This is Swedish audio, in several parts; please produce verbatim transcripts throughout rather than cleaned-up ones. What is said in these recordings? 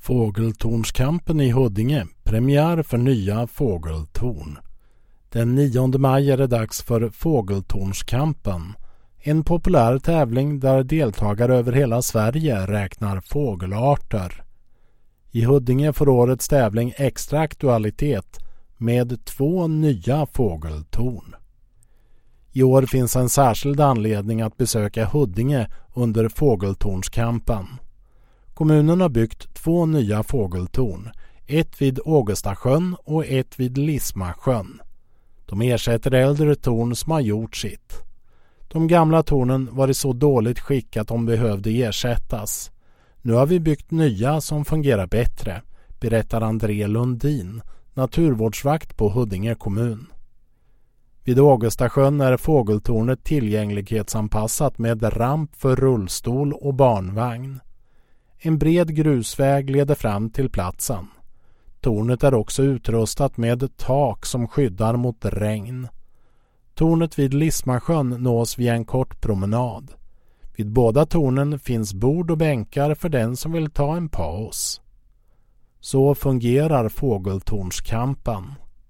Fågeltornskampen i Huddinge, premiär för nya fågeltorn. Den nionde maj är det dags för Fågeltornskampen, en populär tävling där deltagare över hela Sverige räknar fågelarter. I Huddinge får årets tävling extra aktualitet med två nya fågeltorn. I år finns en särskild anledning att besöka Huddinge under Fågeltornskampen. Kommunen har byggt två nya fågeltorn, ett vid Ågestasjön och ett vid Lismasjön. De ersätter äldre torn som har gjort sitt. De gamla tornen var i så dåligt skick att de behövde ersättas. Nu har vi byggt nya som fungerar bättre, berättar André Lundin, naturvårdsvakt på Huddinge kommun. Vid Ågestasjön är fågeltornet tillgänglighetsanpassat med ramp för rullstol och barnvagn. En bred grusväg leder fram till platsen. Tornet är också utrustat med tak som skyddar mot regn. Tornet vid Lismasjön nås via en kort promenad. Vid båda tornen finns bord och bänkar för den som vill ta en paus. Så fungerar Fågeltornskampen.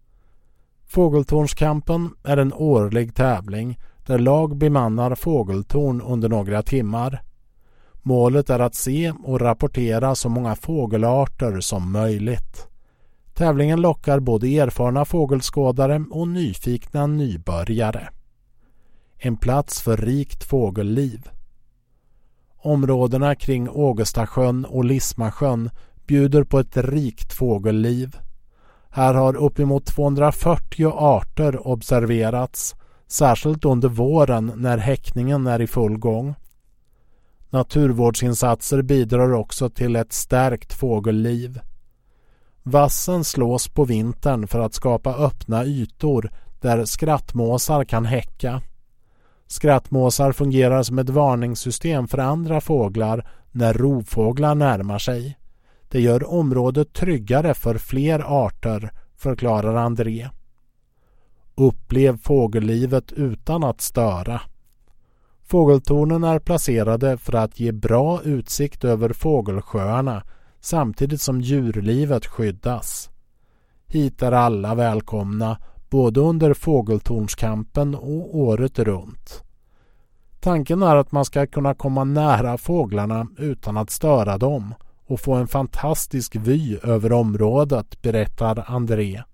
Fågeltornskampen är en årlig tävling där lag bemannar fågeltorn under några timmar. Målet är att se och rapportera så många fågelarter som möjligt. Tävlingen lockar både erfarna fågelskådare och nyfikna nybörjare. En plats för rikt fågelliv. Områdena kring Ågestasjön och Lismasjön bjuder på ett rikt fågelliv. Här har uppemot tvåhundrafyrtio arter observerats, särskilt under våren när häckningen är i full gång. Naturvårdsinsatser bidrar också till ett stärkt fågelliv. Vassen slås på vintern för att skapa öppna ytor där skrattmåsar kan häcka. Skrattmåsar fungerar som ett varningssystem för andra fåglar när rovfåglar närmar sig. Det gör området tryggare för fler arter, förklarar André. Upplev fågellivet utan att störa. Fågeltornen är placerade för att ge bra utsikt över fågelsjöarna samtidigt som djurlivet skyddas. Hit är alla välkomna både under Fågeltornskampen och året runt. Tanken är att man ska kunna komma nära fåglarna utan att störa dem och få en fantastisk vy över området, berättar André.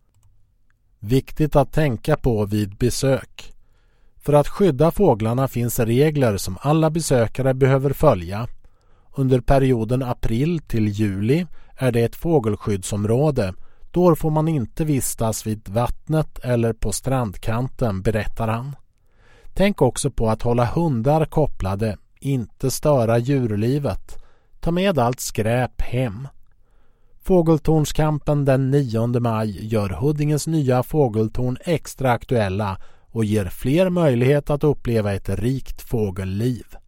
Viktigt att tänka på vid besök. För att skydda fåglarna finns regler som alla besökare behöver följa. Under perioden april till juli är det ett fågelskyddsområde. Då får man inte vistas vid vattnet eller på strandkanten, berättar han. Tänk också på att hålla hundar kopplade, inte störa djurlivet. Ta med allt skräp hem. Fågeltornskampen den nionde maj gör Huddinges nya fågeltorn extra aktuella och ger fler möjlighet att uppleva ett rikt fågelliv.